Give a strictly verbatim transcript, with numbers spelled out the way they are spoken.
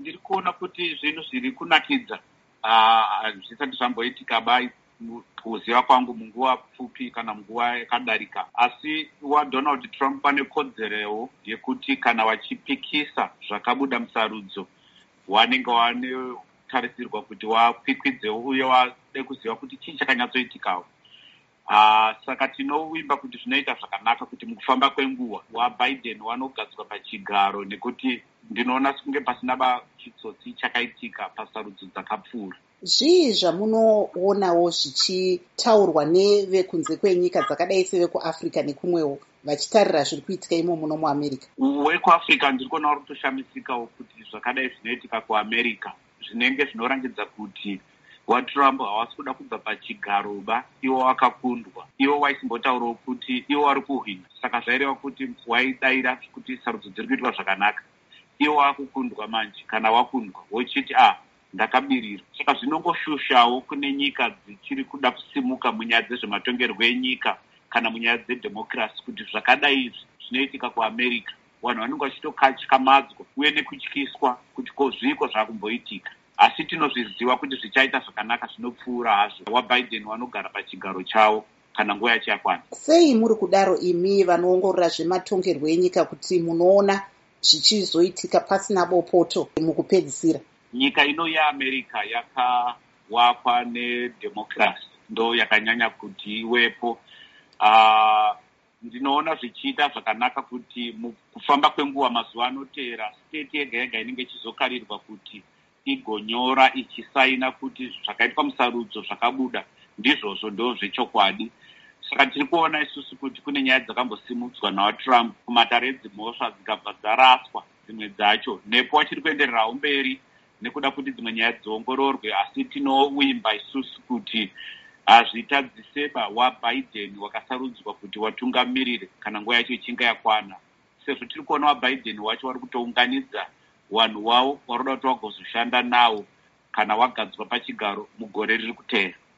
ndiri kuona kuti zvinhu zviri kunakidza zvisati zvamboitika bai kuziva kwangu munguva pfupi kana munguva yakadarika. Asi waDonald Trump pane kodzerewo yekuti kana wachipikisa zvakabuda musarudzo wanenge wanotarisirwa kuti wakwikwidzewo uye wade kuziva kuti chii chakanyatsoitikawo. Uh, saka tinovimba kuti zvinoita zvakanaka kuti mukufamba kwenguva waBiden wanogadzwa pachigaro, nekuti ndinoona kunge pasina chitsotsi chakaitika pasarudzo dzakapfuura. Zvii zvamunoonawo zvichitaurwa nevekunze kwenyika dzakadai sevekuAfrica nekumwewo vachitarira zviri kuitika imo muno muAmerica? WekuAfrica ndiri kuona uri kutoshamisikawo kuti zvakadai zvinoitika kuAmerica zvinenge zvinorangidza kuti waTrump havasi kuda kubva pachigaroba, iwo wakakundwa. Iwo waisimbotaurawo kuti iwo wari kuhwina, saka zvaireva kuti waidaira kuti sarudzo dziri kuitwa zvakanaka. Iwo wakukundwa manje, kana wakundwa wochiti ah ndakabirira. Saka zvinongoshushawo kune nyika dzichiri kuda kusimuka munyaya dzezvematongerwo enyika kana munyaya dzedhemokirasi kuti zvakadai izvi zvinoitika kuAmerica. Vanhu vanenge vachitokatyamadzwa uye nekutyiswa kuti kozviko zvakumboitika. Asi tinozviziva kuti zvichaita zvakanaka zvinopfuura hazvo waBiden wanogara pachigaro chawo kana nguva yacho yakwana. Sei muri kudaro imi vanoongorora zvematongerwo enyika kuti munoona zvichizoitika pasina bopoto mukupedzisira? Nyika ino yeAmerica yakawakwa nedhemokirasi, ndo yakanyanya kuti iwepo. Uh, ndinoona zvichiita zvakanaka kuti mukufamba kwenguva mazuva anoteera state yega yega inenge ichizokarirwa kuti igonyora ichisaina kuti zvakaitwa musarudzo zvakabuda ndizvozvo ndo zvechokwadi. Saka tiri kuona isusu kuti kune nyaya dzakambosimudzwa nawaTrump kumatare dzimhosva dzikabva dzaraswa dzimwe dzacho, nepo wachiri kuendererawo mberi nekuda kuti dzimwe nyaya dziongororwe. Asi tinovimba isusu kuti hazvitadziseba waBiden wakasarudzwa kuti watungamirire kana nguva yacho ichinga yakwana, sezvo tiri kuona waBiden wacho wari kutounganidza vanhu wavo varoda kuti vagozoshanda nawo kana wagadzwa pachigaro mugore riri kuteera.